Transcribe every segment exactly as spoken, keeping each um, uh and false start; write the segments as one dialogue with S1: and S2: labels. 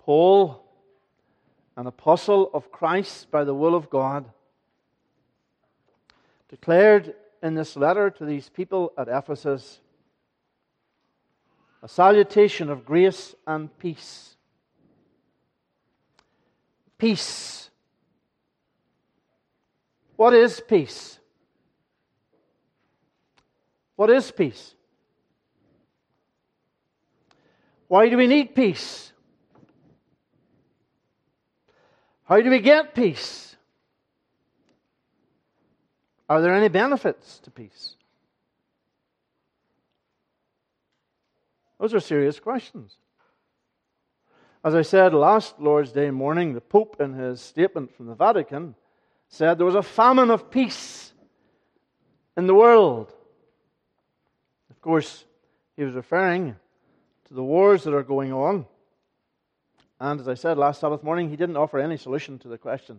S1: Paul, an apostle of Christ by the will of God, declared in this letter to these people at Ephesus a salutation of grace and peace. Peace. What is peace? What is peace? Why do we need peace? How do we get peace? Are there any benefits to peace? Those are serious questions. As I said last Lord's Day morning, the Pope, in his statement from the Vatican, said there was a famine of peace in the world. Of course, he was referring to the wars that are going on. And as I said last Sabbath morning, he didn't offer any solution to the question.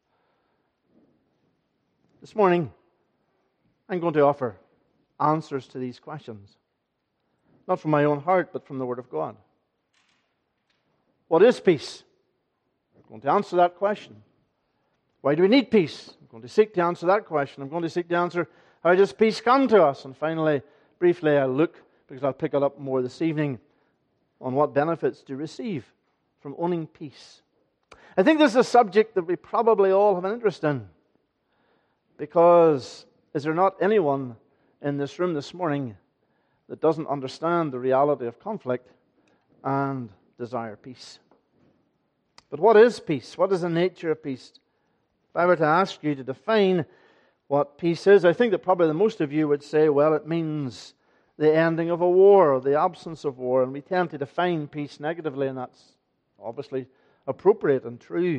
S1: This morning, I'm going to offer answers to these questions. Not from my own heart, but from the Word of God. What is peace? I'm going to answer that question. Why do we need peace? I'm going to seek to answer that question. I'm going to seek to answer, how does peace come to us? And finally, briefly, I'll look, because I'll pick it up more this evening, on what benefits to receive from owning peace. I think this is a subject that we probably all have an interest in, because is there not anyone in this room this morning that doesn't understand the reality of conflict and desire peace? But what is peace? What is the nature of peace? If I were to ask you to define what peace is, I think that probably the most of you would say, well, it means the ending of a war, or the absence of war. And we tend to define peace negatively, and that's obviously appropriate and true.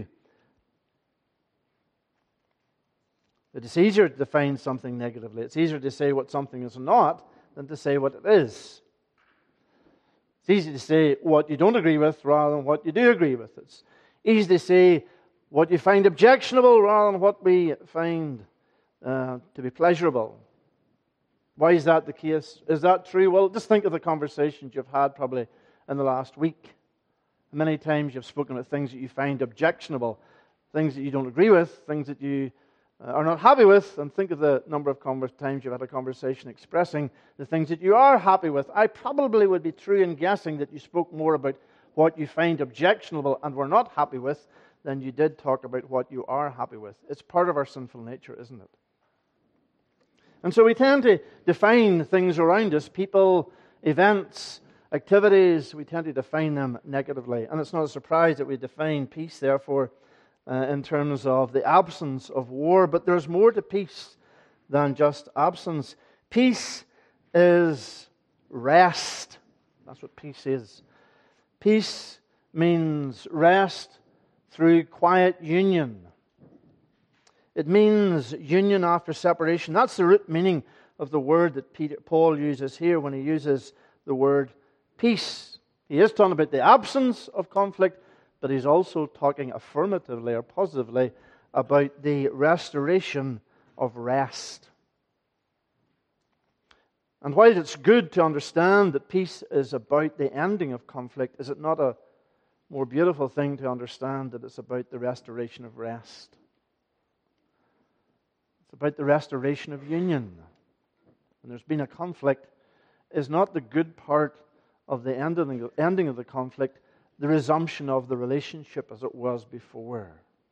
S1: It is easier to define something negatively. It's easier to say what something is not than to say what it is. It's easy to say what you don't agree with rather than what you do agree with. It's easy to say what you find objectionable rather than what we find uh, to be pleasurable. Why is that the case? Is that true? Well, just think of the conversations you've had probably in the last week. Many times you've spoken of things that you find objectionable, things that you don't agree with, things that you uh, are not happy with, and think of the number of conver- times you've had a conversation expressing the things that you are happy with. I probably would be true in guessing that you spoke more about what you find objectionable and were not happy with than you did talk about what you are happy with. It's part of our sinful nature, isn't it? And so we tend to define things around us, people, events, activities, we tend to define them negatively. And it's not a surprise that we define peace, therefore, uh, in terms of the absence of war. But there's more to peace than just absence. Peace is rest. That's what peace is. Peace means rest through quiet union. It means union after separation. That's the root meaning of the word that Peter, Paul uses here when he uses the word peace. He is talking about the absence of conflict, but he's also talking affirmatively or positively about the restoration of rest. And while it's good to understand that peace is about the ending of conflict, is it not a more beautiful thing to understand that it's about the restoration of rest? It's about the restoration of union. When there's been a conflict, is not the good part of the ending, ending of the conflict the resumption of the relationship as it was before?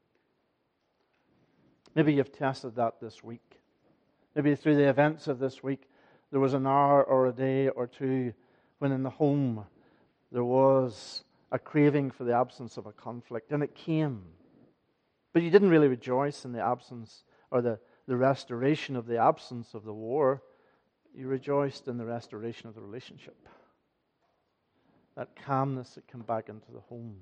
S1: Maybe you've tested that this week. Maybe through the events of this week, there was an hour or a day or two when in the home there was a craving for the absence of a conflict, and it came. But you didn't really rejoice in the absence or the the restoration of the absence of the war. You rejoiced in the restoration of the relationship. That calmness that came back into the home.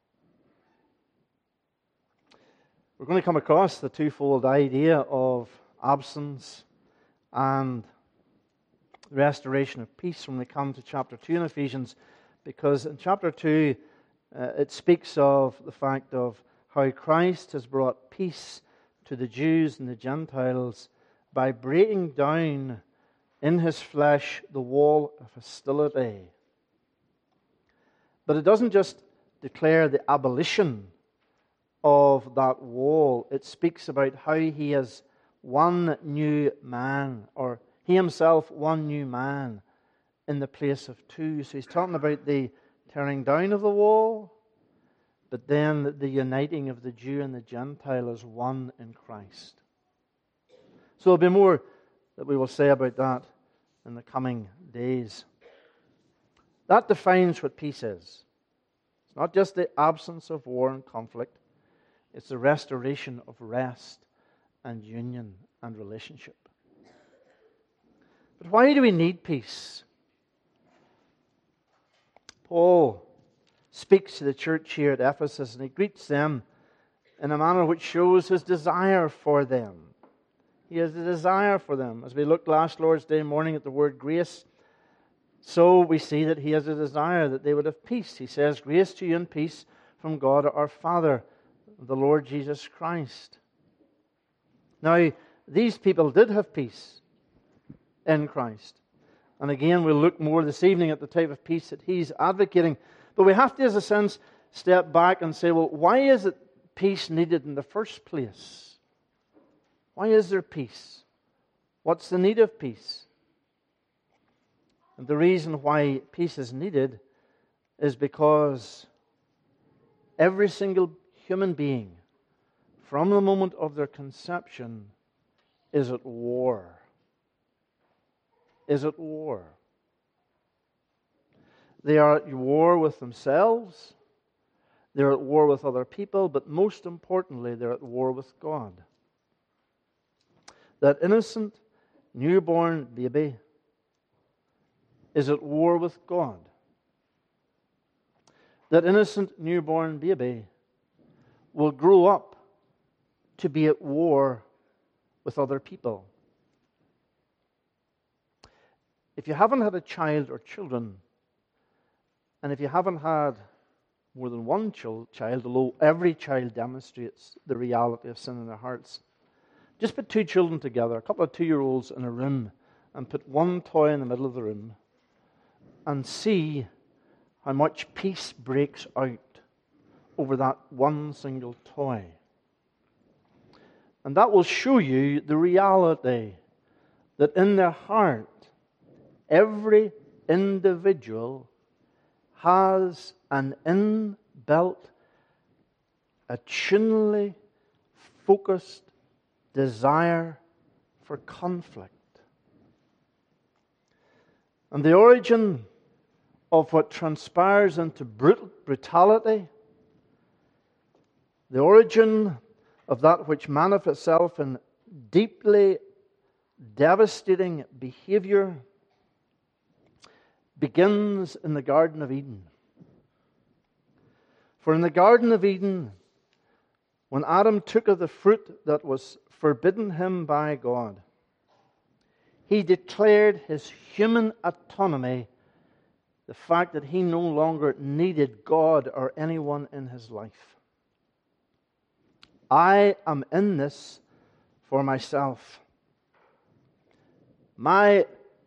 S1: We're going to come across the twofold idea of absence and restoration of peace when we come to chapter two in Ephesians, because in chapter two uh, it speaks of the fact of how Christ has brought peace to the Jews and the Gentiles by breaking down in his flesh the wall of hostility. But it doesn't just declare the abolition of that wall. It speaks about how he is one new man, or he himself one new man in the place of two. So he's talking about the tearing down of the wall, but then the uniting of the Jew and the Gentile as one in Christ. So there'll be more that we will say about that in the coming days. That defines what peace is. It's not just the absence of war and conflict. It's the restoration of rest and union and relationship. But why do we need peace? Paul speaks to the church here at Ephesus, and he greets them in a manner which shows his desire for them. He has a desire for them. As we looked last Lord's Day morning at the word grace, so we see that he has a desire that they would have peace. He says, "Grace to you and peace from God our Father, the Lord Jesus Christ." Now, these people did have peace in Christ. And again, we'll look more this evening at the type of peace that he's advocating. But we have to, as a sense, step back and say, well, why is it peace needed in the first place? Why is there peace? What's the need of peace? And the reason why peace is needed is because every single human being, from the moment of their conception, is at war. Is at war. They are at war with themselves. They're at war with other people. But most importantly, they're at war with God. That innocent, newborn baby is at war with God. That innocent, newborn baby will grow up to be at war with other people. If you haven't had a child or children, and if you haven't had more than one child, although every child demonstrates the reality of sin in their hearts, just put two children together, a couple of two-year-olds in a room, and put one toy in the middle of the room, and see how much peace breaks out over that one single toy. And that will show you the reality that in their heart, every individual has an inbuilt, attunely focused desire for conflict. And the origin of what transpires into brut- brutality, the origin of that which manifests itself in deeply devastating behavior, begins in the Garden of Eden. For in the Garden of Eden, when Adam took of the fruit that was forbidden him by God, he declared his human autonomy, the fact that he no longer needed God or anyone in his life. I am in this for myself. My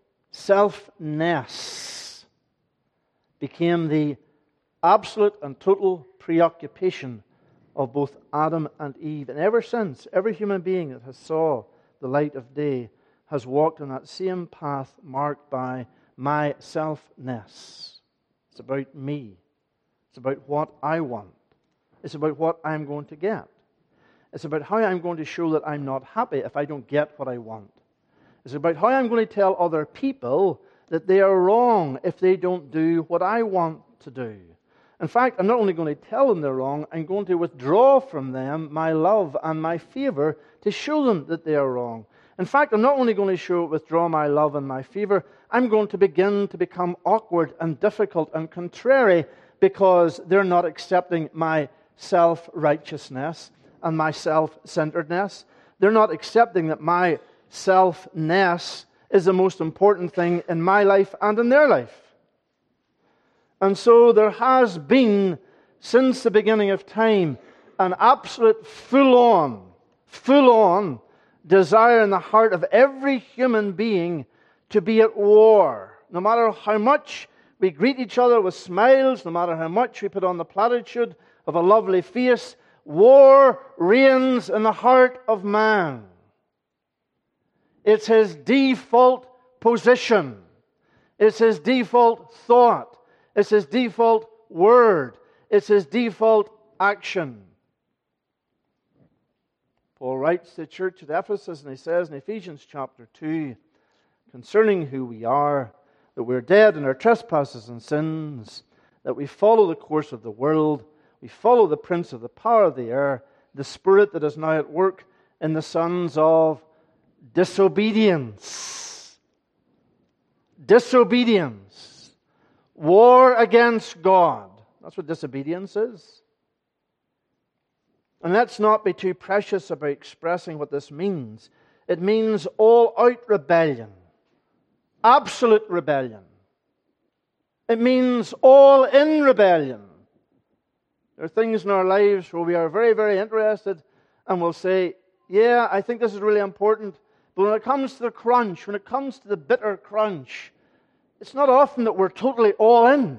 S1: selfness became the absolute and total preoccupation of both Adam and Eve. And ever since, every human being that has saw the light of day has walked on that same path marked by my selfness. It's about me. It's about what I want. It's about what I'm going to get. It's about how I'm going to show that I'm not happy if I don't get what I want. It's about how I'm going to tell other people that they are wrong if they don't do what I want to do. In fact, I'm not only going to tell them they're wrong, I'm going to withdraw from them my love and my favor to show them that they are wrong. In fact, I'm not only going to show withdraw my love and my favor, I'm going to begin to become awkward and difficult and contrary because they're not accepting my self-righteousness and my self-centeredness. They're not accepting that my selfness is the most important thing in my life and in their life. And so there has been, since the beginning of time, an absolute full-on, full-on desire in the heart of every human being to be at war. No matter how much We greet each other with smiles, no matter how much we put on the platitude of a lovely face. War reigns in the heart of man. It's his default position. It's his default thought. It's his default word. It's his default action. Paul writes to the church at Ephesus, and he says in Ephesians chapter two, concerning who we are, that we're dead in our trespasses and sins, that we follow the course of the world, we follow the prince of the power of the air, the spirit that is now at work in the sons of disobedience. Disobedience. War against God. That's what disobedience is. And let's not be too precious about expressing what this means. It means all-out rebellion. Absolute rebellion. It means all-in rebellion. There are things in our lives where we are very, very interested and we'll say, yeah, I think this is really important. But when it comes to the crunch, when it comes to the bitter crunch, it's not often that we're totally all in.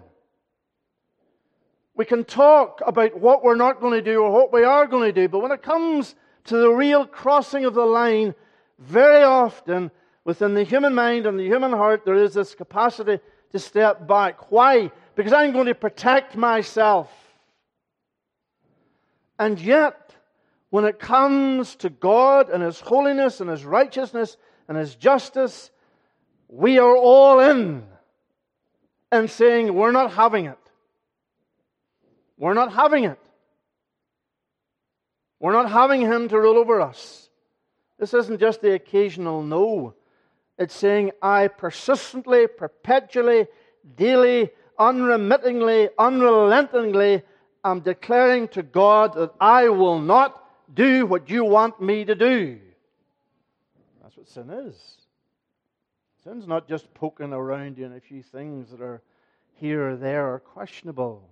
S1: We can talk about what we're not going to do or what we are going to do, but when it comes to the real crossing of the line, very often within the human mind and the human heart, there is this capacity to step back. Why? Because I'm going to protect myself. And yet, when it comes to God and His holiness and His righteousness and His justice, we are all in and saying, we're not having it. We're not having it. We're not having Him to rule over us. This isn't just the occasional no. It's saying, I persistently, perpetually, daily, unremittingly, unrelentingly am declaring to God that I will not do what you want me to do. That's what sin is. Sin's not just poking around you in a few things that are here or there or questionable.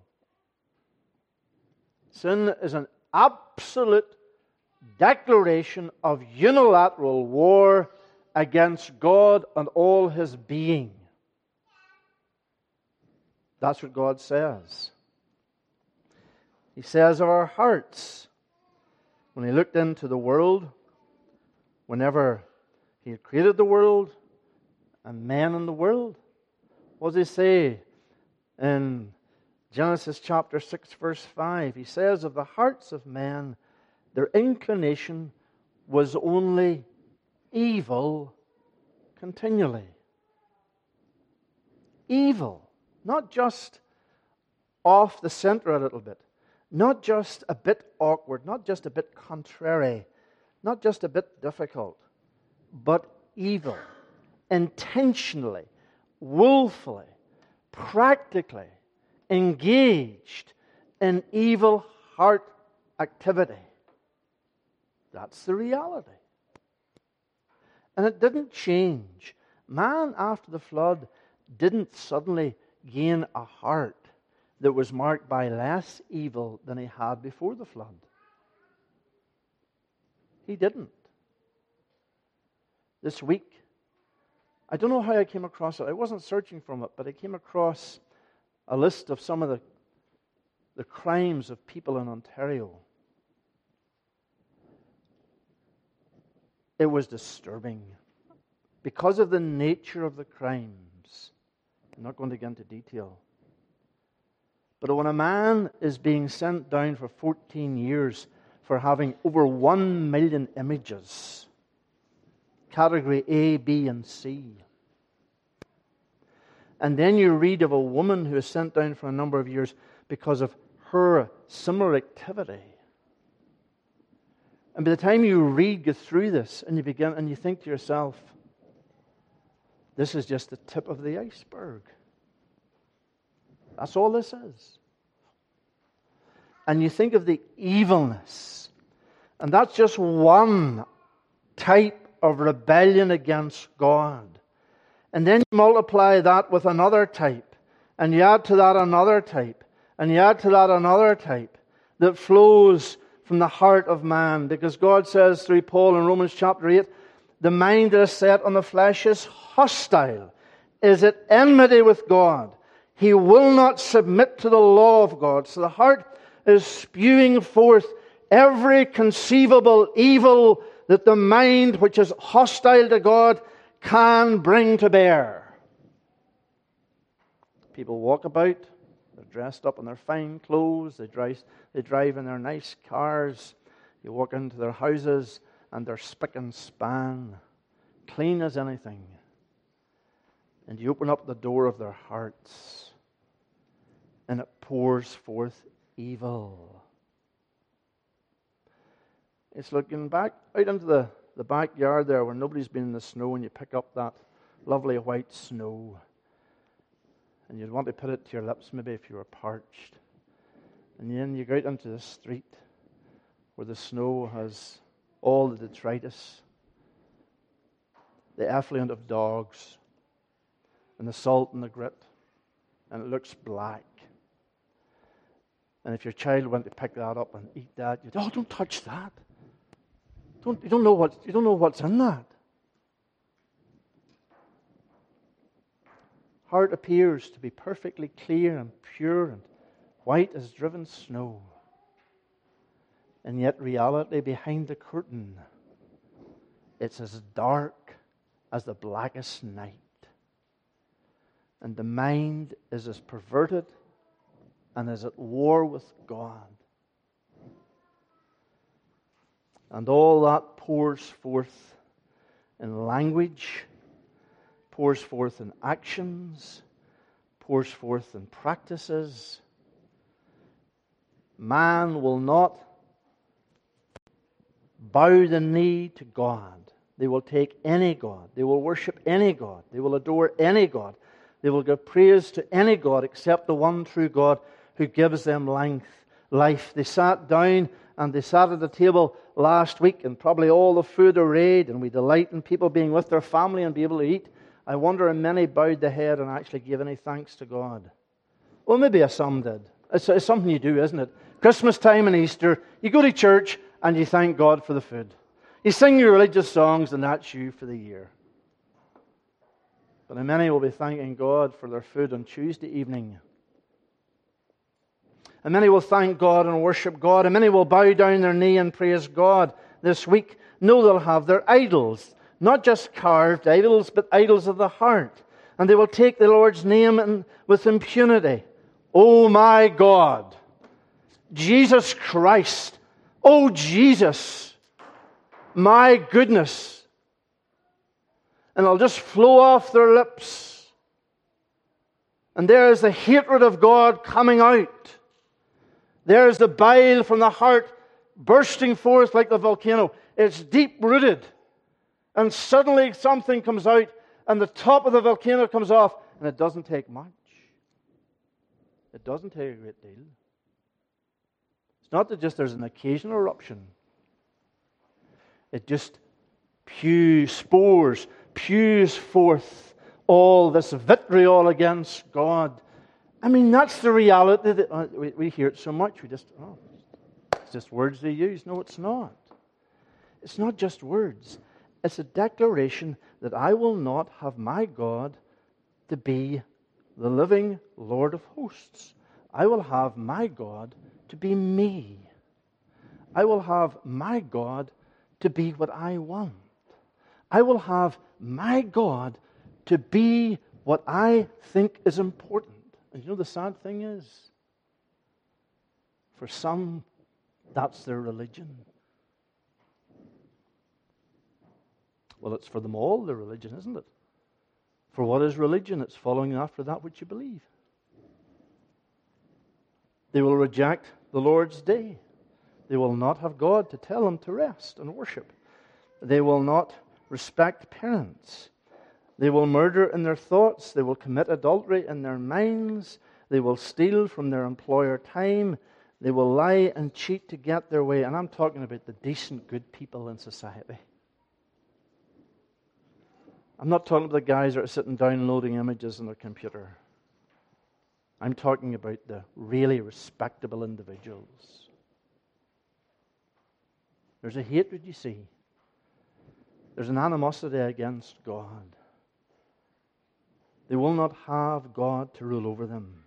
S1: Sin is an absolute declaration of unilateral war against God and all His being. That's what God says. He says of our hearts, when He looked into the world, whenever He had created the world and men in the world, what does He say in Genesis chapter six, verse five? He says, of the hearts of men, their inclination was only evil continually. Evil. Not just off the center a little bit. Not just a bit awkward. Not just a bit contrary. Not just a bit difficult. But evil. Intentionally. Willfully. Practically engaged in evil heart activity. That's the reality. And it didn't change. Man, after the flood, didn't suddenly gain a heart that was marked by less evil than he had before the flood. He didn't. This week, I don't know how I came across it. I wasn't searching for it, but I came across a list of some of the, the crimes of people in Ontario. It was disturbing because of the nature of the crimes. I'm not going to get into detail. But when a man is being sent down for fourteen years for having over one million images, category A, B, and C, and then you read of a woman who is sent down for a number of years because of her similar activity. And by the time you read, go through this, and you begin, and you think to yourself, this is just the tip of the iceberg. That's all this is. And you think of the evilness. And that's just one type of rebellion against God. And then you multiply that with another type. And you add to that another type. And you add to that another type that flows from the heart of man. Because God says through Paul in Romans chapter eight, the mind that is set on the flesh is hostile, is at enmity with God. He will not submit to the law of God. So the heart is spewing forth every conceivable evil that the mind, which is hostile to God, can bring to bear. People walk about, they're dressed up in their fine clothes, they drive, they drive in their nice cars. You walk into their houses and they're spick and span, clean as anything. And you open up the door of their hearts and it pours forth evil. It's looking back out into the, the backyard there where nobody's been in the snow, and you pick up that lovely white snow. And you'd want to put it to your lips maybe if you were parched. And then you go out into the street where the snow has all the detritus, the effluent of dogs, and the salt and the grit, and it looks black. And if your child went to pick that up and eat that, you'd, oh, don't touch that. Don't, you don't know what you don't know what's in that. Heart appears to be perfectly clear and pure and white as driven snow. And yet reality behind the curtain, it's as dark as the blackest night. And the mind is as perverted and is at war with God. And all that pours forth in language, pours forth in actions, pours forth in practices. Man will not bow the knee to God. They will take any God. They will worship any God. They will adore any God. They will give praise to any God except the one true God who gives them life. They sat down and they sat at the table last week, and probably all the food arrayed, and we delight in people being with their family and be able to eat. I wonder if many bowed their head and actually gave any thanks to God. Well, maybe some did. It's, it's something you do, isn't it? Christmas time and Easter, you go to church and you thank God for the food. You sing your religious songs, and that's you for the year. But many will be thanking God for their food on Tuesday evening. And many will thank God and worship God. And many will bow down their knee and praise God this week. No, they'll have their idols. Not just carved idols, but idols of the heart. And they will take the Lord's name in, with impunity. Oh my God! Jesus Christ! Oh Jesus! My goodness! And it'll just flow off their lips. And there is the hatred of God coming out. There's the bile from the heart bursting forth like the volcano. It's deep-rooted. And suddenly something comes out, and the top of the volcano comes off, and it doesn't take much. It doesn't take a great deal. It's not that just there's an occasional eruption. It just pews, spores, pews forth all this vitriol against God. I mean, that's the reality. That, uh, we, we hear it so much. We just, oh, it's just words they use. No, it's not. It's not just words. It's a declaration that I will not have my God to be the living Lord of hosts. I will have my God to be me. I will have my God to be what I want. I will have my God to be what I think is important. And you know the sad thing is, for some, that's their religion. Well, it's for them all, their religion, isn't it? For what is religion? It's following after that which you believe. They will reject the Lord's day. They will not have God to tell them to rest and worship. They will not respect parents. They will murder in their thoughts. They will commit adultery in their minds. They will steal from their employer time. They will lie and cheat to get their way. And I'm talking about the decent, good people in society. I'm not talking about the guys that are sitting downloading images on their computer. I'm talking about the really respectable individuals. There's a hatred, you see. There's an animosity against God. They will not have God to rule over them.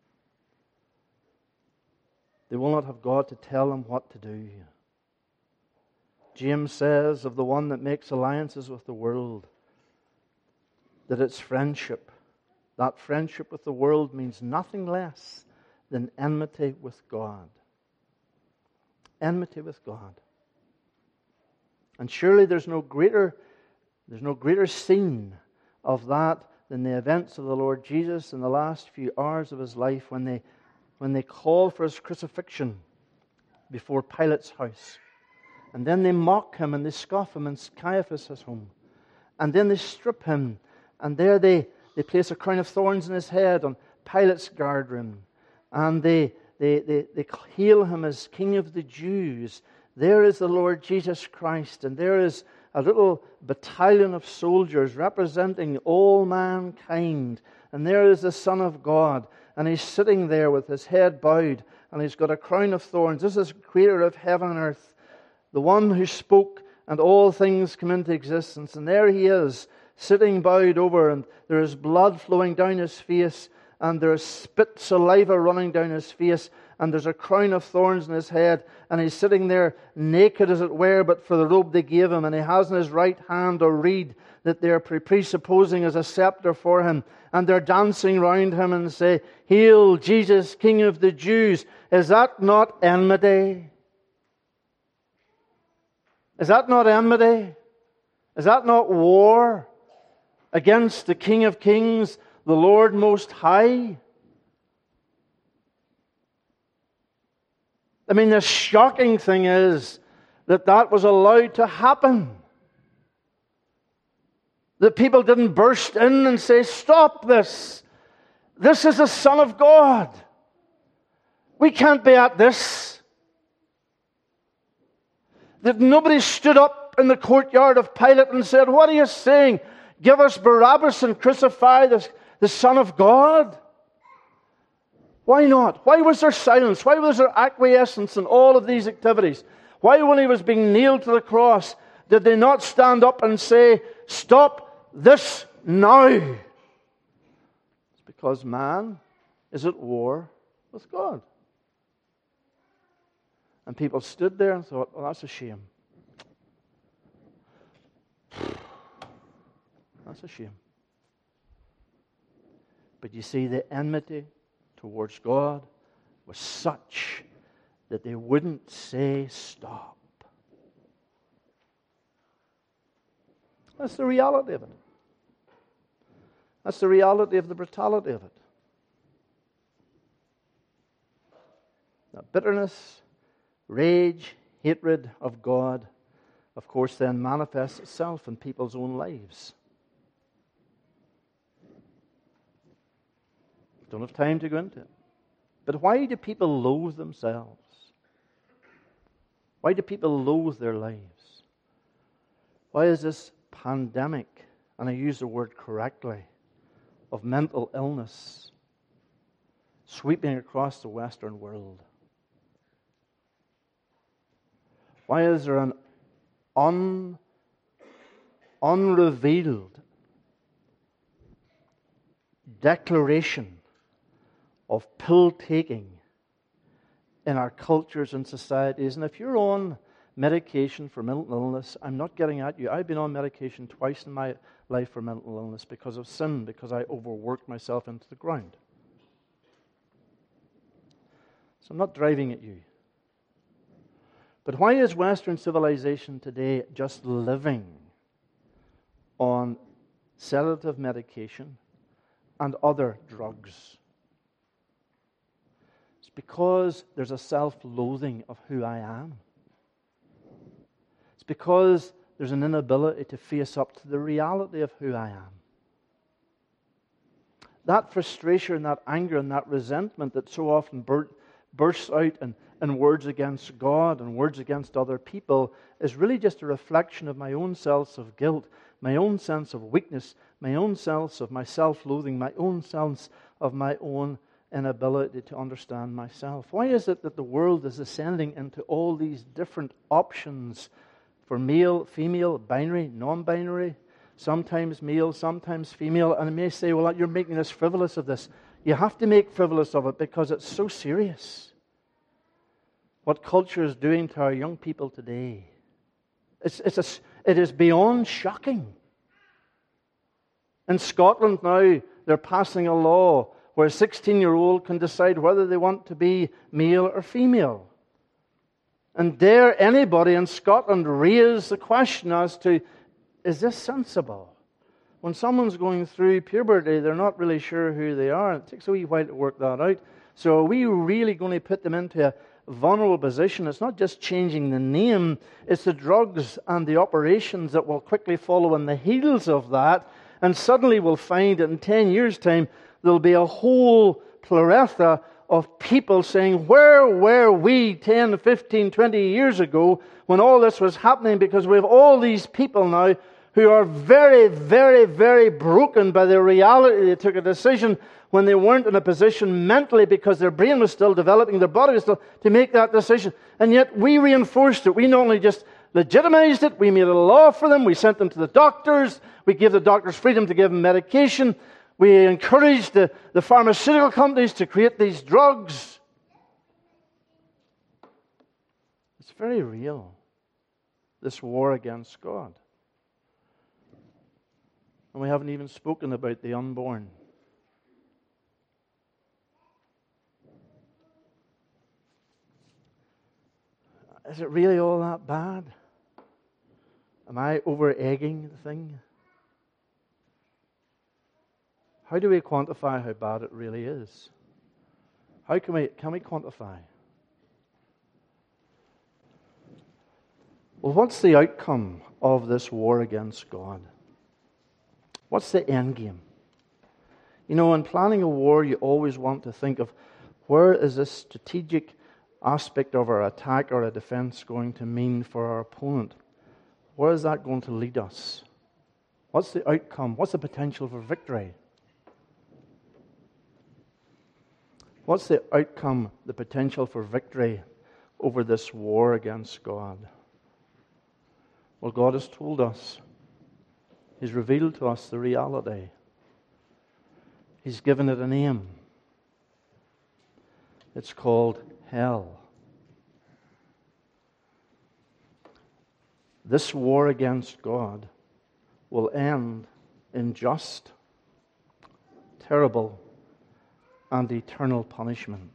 S1: They will not have God to tell them what to do. James says of the one that makes alliances with the world that it's friendship. That friendship with the world means nothing less than enmity with God. Enmity with God. And surely there's no greater, there's no greater scene of that than the events of the Lord Jesus in the last few hours of his life when they, when they call for his crucifixion before Pilate's house. And then they mock him and they scoff him in Caiaphas' home. And then they strip him. And there they, they place a crown of thorns in his head on Pilate's guardroom. And they, they, they, they hail him as King of the Jews. There is the Lord Jesus Christ. And there is a little battalion of soldiers representing all mankind. And there is the Son of God. And he's sitting there with his head bowed. And he's got a crown of thorns. This is creator of heaven and earth. The one who spoke and all things come into existence. And there he is, sitting bowed over, and there is blood flowing down his face, and there is spit saliva running down his face, and there's a crown of thorns in his head, and he's sitting there naked as it were, but for the robe they gave him, and he has in his right hand a reed that they're presupposing as a scepter for him, and they're dancing round him and say, "Hail, Jesus, King of the Jews." Is that not enmity? Is that not enmity? Is that not war against the King of Kings, the Lord Most High? I mean, the shocking thing is that that was allowed to happen. That people didn't burst in and say, "Stop this. This is the Son of God. We can't be at this." That nobody stood up in the courtyard of Pilate and said, "What are you saying? Give us Barabbas and crucify the, the Son of God." Why not? Why was there silence? Why was there acquiescence in all of these activities? Why, when he was being nailed to the cross, did they not stand up and say, "Stop this now"? It's because man is at war with God. And people stood there and thought, "Well, that's a shame. That's a shame." But you see, the enmity towards God was such that they wouldn't say stop. That's the reality of it. That's the reality of the brutality of it. That bitterness, rage, hatred of God, of course, then manifests itself in people's own lives. Don't have time to go into it. But why do people loathe themselves? Why do people loathe their lives? Why is this pandemic, and I use the word correctly, of mental illness sweeping across the Western world? Why is there an un, unrevealed declaration of pill-taking in our cultures and societies? And if you're on medication for mental illness, I'm not getting at you. I've been on medication twice in my life for mental illness because of sin, because I overworked myself into the ground. So I'm not driving at you. But why is Western civilization today just living on sedative medication and other drugs? It's because there's a self-loathing of who I am. It's because there's an inability to face up to the reality of who I am. That frustration, that anger, and that resentment that so often bur- bursts out in, in words against God and words against other people is really just a reflection of my own sense of guilt, my own sense of weakness, my own sense of my self-loathing, my own sense of my own inability to understand myself. Why is it that the world is ascending into all these different options for male, female, binary, non-binary, sometimes male, sometimes female. And I may say, well, you're making this frivolous of this. You have to make frivolous of it because it's so serious. What culture is doing to our young people today. It's, it's a, it is beyond shocking. In Scotland now, they're passing a law where a sixteen-year-old can decide whether they want to be male or female. And dare anybody in Scotland raise the question as to, is this sensible? When someone's going through puberty, they're not really sure who they are. It takes a wee while to work that out. So are we really going to put them into a vulnerable position? It's not just changing the name. It's the drugs and the operations that will quickly follow on the heels of that. And suddenly we'll find that in ten years' time, there'll be a whole plethora of people saying, where were we ten, fifteen, twenty years ago when all this was happening? Because we have all these people now who are very, very, very broken by the reality they took a decision when they weren't in a position mentally, because their brain was still developing, their body was still, to make that decision. And yet we reinforced it. We not only just legitimized it, we made a law for them, we sent them to the doctors, we gave the doctors freedom to give them medication, we encouraged the, the pharmaceutical companies to create these drugs. It's very real, this war against God. And we haven't even spoken about the unborn. Is it really all that bad? Am I over-egging the thing? How do we quantify how bad it really is? How can we, can we quantify? Well, what's the outcome of this war against God? What's the end game? You know, in planning a war, you always want to think of where is this strategic aspect of our attack or a defense going to mean for our opponent? Where is that going to lead us? What's the outcome? What's the potential for victory? What's the outcome, the potential for victory over this war against God? Well, God has told us. He's revealed to us the reality. He's given it a name. It's called hell. This war against God will end in just, terrible, and eternal punishment.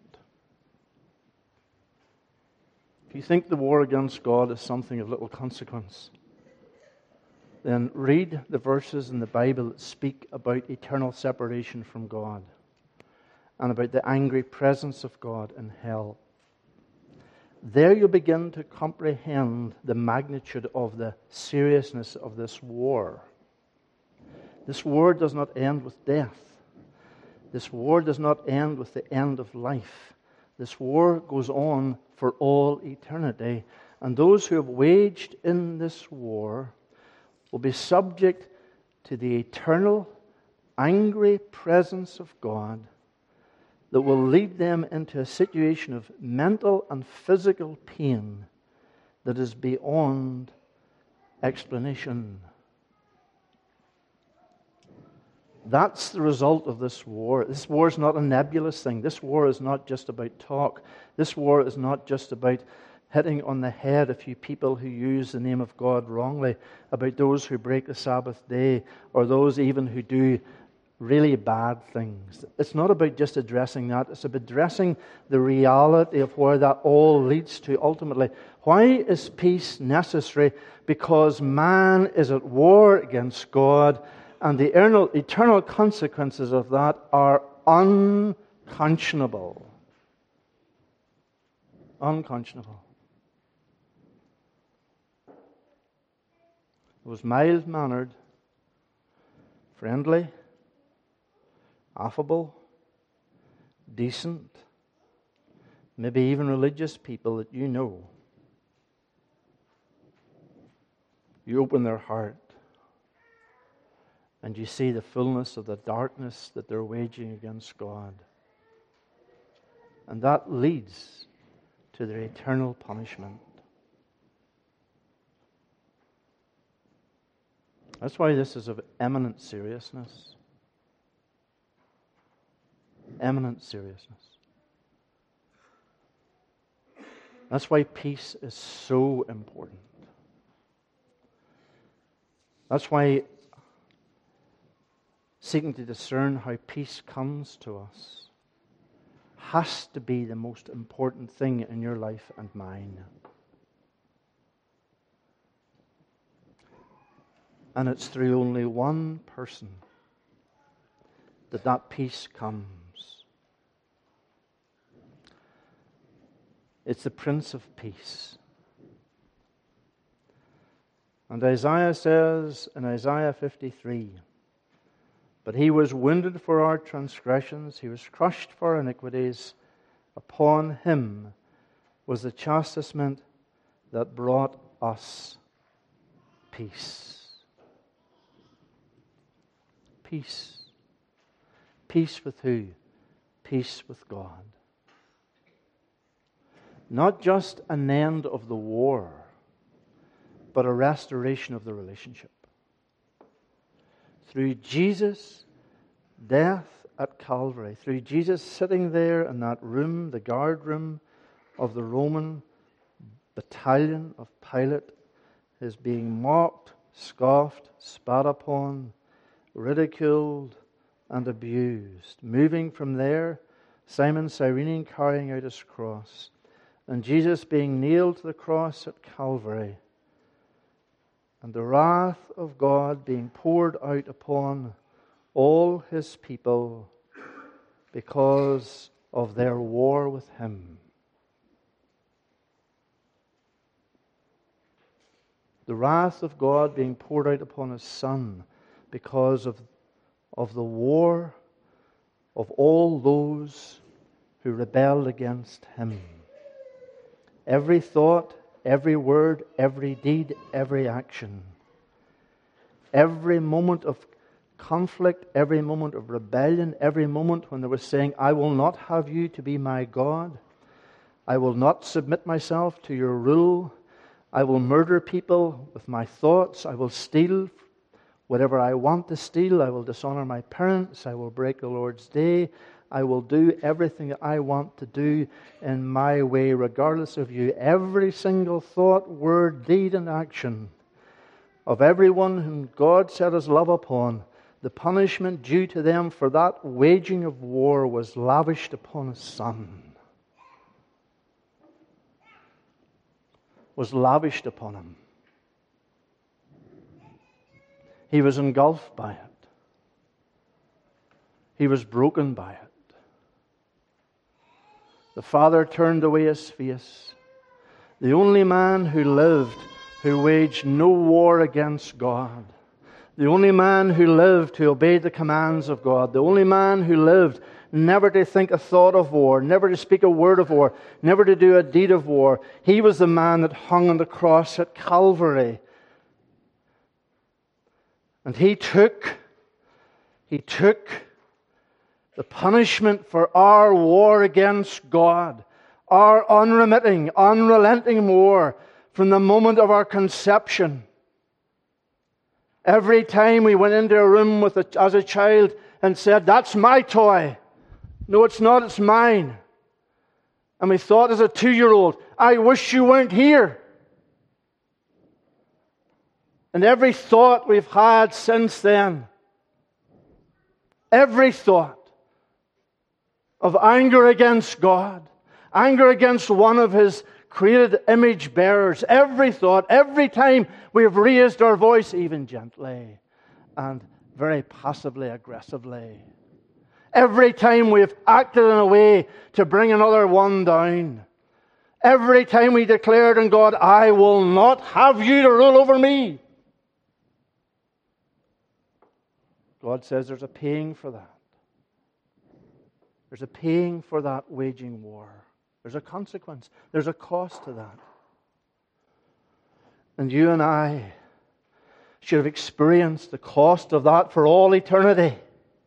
S1: If you think the war against God is something of little consequence, then read the verses in the Bible that speak about eternal separation from God and about the angry presence of God in hell. There you begin to comprehend the magnitude of the seriousness of this war. This war does not end with death. This war does not end with the end of life. This war goes on for all eternity. And those who have waged in this war will be subject to the eternal, angry presence of God that will lead them into a situation of mental and physical pain that is beyond explanation. That's the result of this war. This war is not a nebulous thing. This war is not just about talk. This war is not just about hitting on the head a few people who use the name of God wrongly, about those who break the Sabbath day, or those even who do really bad things. It's not about just addressing that. It's about addressing the reality of where that all leads to ultimately. Why is peace necessary? Because man is at war against God, and the eternal consequences of that are unconscionable. Unconscionable. Those mild-mannered, friendly, affable, decent, maybe even religious people that you know, you open their heart and you see the fullness of the darkness that they're waging against God. And that leads to their eternal punishment. That's why this is of eminent seriousness. Eminent seriousness. That's why peace is so important. That's why seeking to discern how peace comes to us has to be the most important thing in your life and mine. And it's through only one person that that peace comes. It's the Prince of Peace. And Isaiah says in Isaiah fifty-three, "But he was wounded for our transgressions, he was crushed for our iniquities. Upon him was the chastisement that brought us peace." Peace. Peace with who? Peace with God. Not just an end of the war, but a restoration of the relationship. Through Jesus' death at Calvary, through Jesus sitting there in that room, the guard room of the Roman battalion of Pilate, his being mocked, scoffed, spat upon, ridiculed, and abused. Moving from there, Simon Cyrene carrying out his cross, and Jesus being nailed to the cross at Calvary, and the wrath of God being poured out upon all His people because of their war with Him. The wrath of God being poured out upon His Son because of, of the war of all those who rebelled against Him. Every thought, every word, every deed, every action, every moment of conflict, every moment of rebellion, every moment when they were saying, "I will not have you to be my God. I will not submit myself to your rule. I will murder people with my thoughts. I will steal whatever I want to steal. I will dishonor my parents. I will break the Lord's day. I will do everything that I want to do in my way, regardless of you." Every single thought, word, deed, and action of everyone whom God set His love upon, the punishment due to them for that waging of war was lavished upon His Son. Was lavished upon Him. He was engulfed by it. He was broken by it. The Father turned away His face. The only man who lived, who waged no war against God. The only man who lived who obeyed the commands of God. The only man who lived never to think a thought of war, never to speak a word of war, never to do a deed of war. He was the man that hung on the cross at Calvary. And He took, He took the punishment for our war against God, our unremitting, unrelenting war from the moment of our conception. Every time we went into a room with a, as a child and said, "That's my toy." "No, it's not, it's mine." And we thought as a two-year-old, "I wish you weren't here." And every thought we've had since then, every thought of anger against God, anger against one of His created image bearers, every thought, every time we have raised our voice, even gently and very passively, aggressively, every time we have acted in a way to bring another one down, every time we declared in God, "I will not have you to rule over me," God says there's a paying for that. There's a paying for that waging war. There's a consequence. There's a cost to that. And you and I should have experienced the cost of that for all eternity.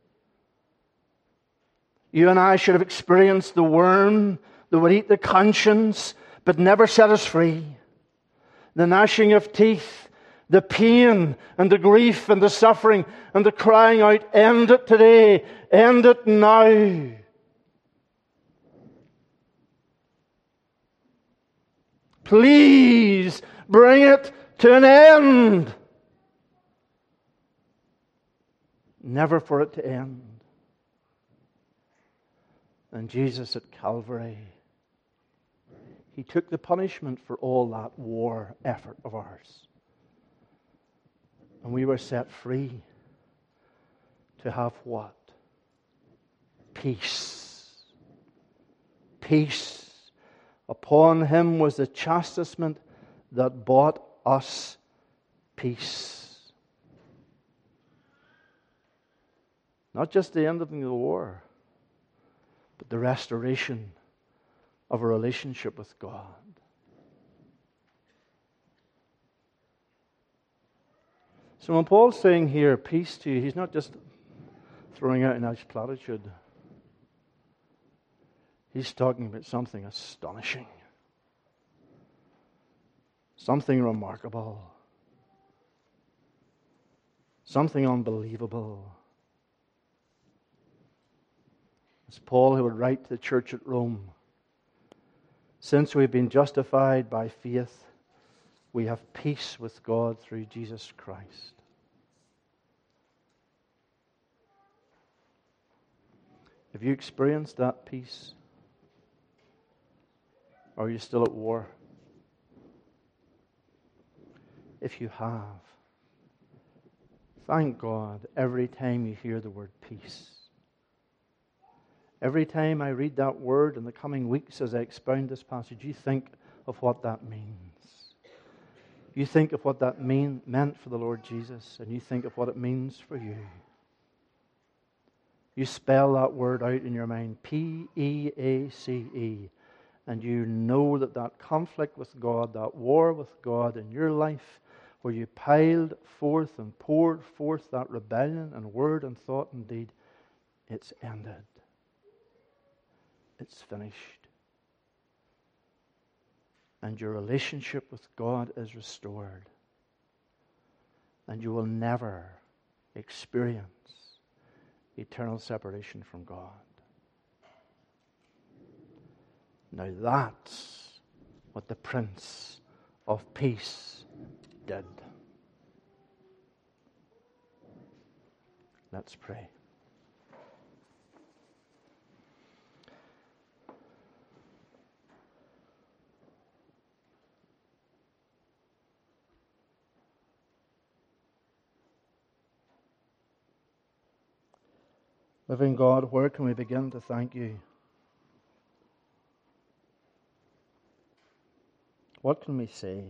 S1: You and I should have experienced the worm that would eat the conscience but never set us free. The gnashing of teeth The pain and the grief and the suffering and the crying out, end it today, end it now. Please bring it to an end. Never for it to end. And Jesus at Calvary, He took the punishment for all that war effort of ours. And we were set free to have what? Peace. Peace. Upon Him was the chastisement that bought us peace. Not just the end of the war, but the restoration of a relationship with God. So when Paul's saying here, peace to you, he's not just throwing out a nice platitude. He's talking about something astonishing. Something remarkable. Something unbelievable. As Paul, who would write to the church at Rome, since we've been justified by faith, we have peace with God through Jesus Christ. Have you experienced that peace? Or are you still at war? If you have, thank God every time you hear the word peace. Every time I read that word in the coming weeks as I expound this passage, you think of what that means. You think of what that mean, meant for the Lord Jesus, and you think of what it means for you. You spell that word out in your mind, P E A C E, and you know that that conflict with God, that war with God in your life, where you piled forth and poured forth that rebellion and word and thought and deed, it's ended. It's finished. And your relationship with God is restored. And you will never experience eternal separation from God. Now that's what the Prince of Peace did. Let's pray. Living God, where can we begin to thank you? What can we say?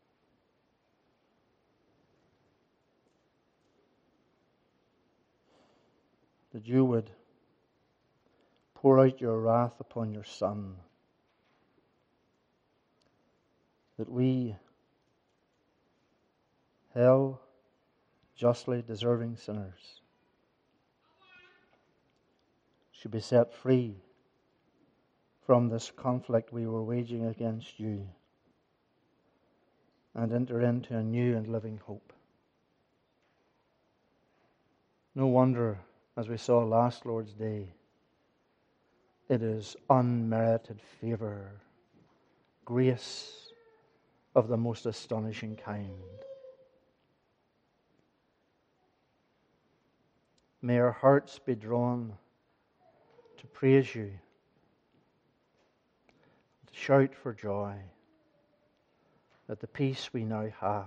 S1: That you would pour out your wrath upon your Son. That we, hell, justly deserving sinners, should be set free from this conflict we were waging against you and enter into a new and living hope. No wonder, as we saw last Lord's Day, it is unmerited favor, grace of the most astonishing kind. May our hearts be drawn to praise you, to shout for joy that the peace we now have,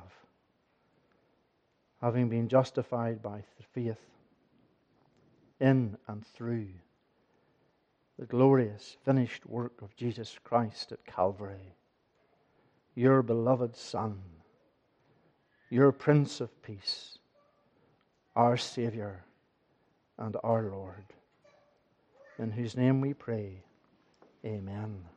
S1: having been justified by faith in and through the glorious finished work of Jesus Christ at Calvary, your beloved Son, your Prince of Peace, our Saviour and our Lord, in whose name we pray. Amen.